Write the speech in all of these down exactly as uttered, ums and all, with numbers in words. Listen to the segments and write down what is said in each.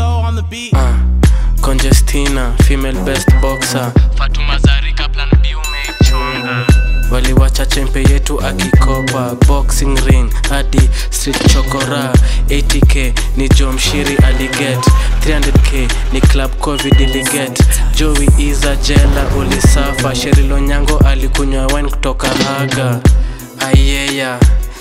on the beat. uh, Congestina, female best boxer. Fatuma Zarika plan B umeichonga. Wali wacha chempe yetu akikopa. Boxing ring hadi street chokora. eighty k ni Joe Mshiri aliget. three hundred k ni club covid iliget. Joey Iza jela ulisafa. Sherilo Nyango alikunywa wine kutoka Haga. Ayeya,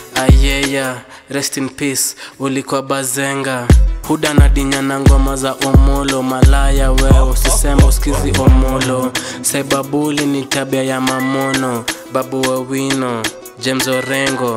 ayeya, rest in peace, ulikuwa bazenga. Huda na dinya na ngoma za Omolo. Malaya wewe usisema usikizi Omolo. Saibabuli ni tabia ya mamono. Babu Wawino, James Orengo,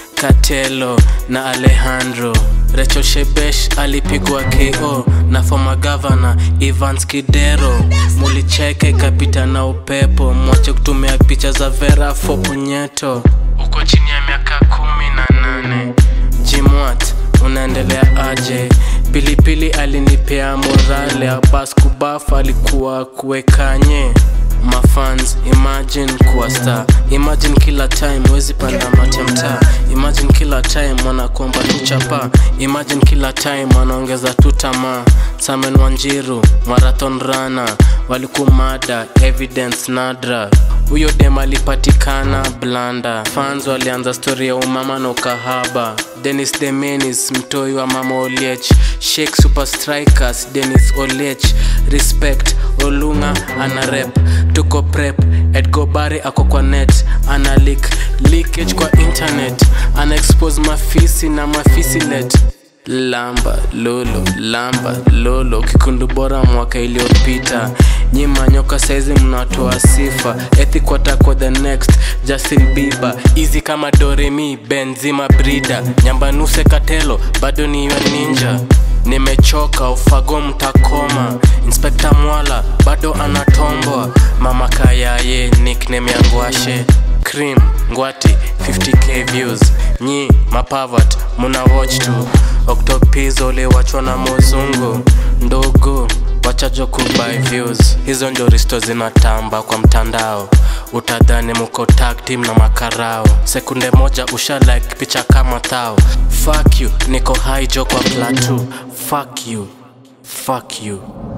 Katelo na Alejandro. Rachel Shebesh alipigwa K O na former governor Evans Kidero. Mulicheke kapita na upepo. Mwache kutumia picha za Vera Fopunyeto. Uko chini ya miaka kumi na nane. Jimwat unaendelea aje? Pilipili alinipea morale. Abbas Kubaf alikuwa kuwekanye. Mafans, imagine kuwa star. Imagine kila time wezi panda matemta. Imagine kila time wanakuomba tuchapa. Imagine kila time wanaongeza tutama. Samen Wanjiru, marathon runner. Walikumada, evidence nadra. Uyo dem alipatikana blanda. Fans walianza story ya umama na ukahaba. Dennis Demenis, mtoi wa Mama Oliech. Shake Super Strikers, Dennis Oliech. Respect, Olunga, ana rep. Tuko prep, Edgo Barry ako kwa net. Ana leak, leakage kwa internet. Ana expose mafisi na mafisi let. Lamba, lolo, lamba, lolo. Kikundu bora mwaka iliyopita. Nyima nyoka saizi mnatoa sifa. Ethic watako the next Justin Bieber. Easy kama Doremi, Benzima Brida. Nyambanuse Katelo, bado ni wa ninja. Nimechoka ufago mtakoma. Inspector Mwala, bado anatombwa. Mama Kayaye, nickname ya Ngwashe. Cream, Ngwati, fifty k views. Nyi, mapavat, muna watch tu. Octopizo ule wachwa na mozungu. Ndogo, wachajo kubuy views. Hizo ndio risto zinatamba kwa mtandao. Utadhani muko tag team na makarao. Sekunde moja usha like picha kama thao. Fuck you, niko high jo kwa plateau. Fuck you, fuck you.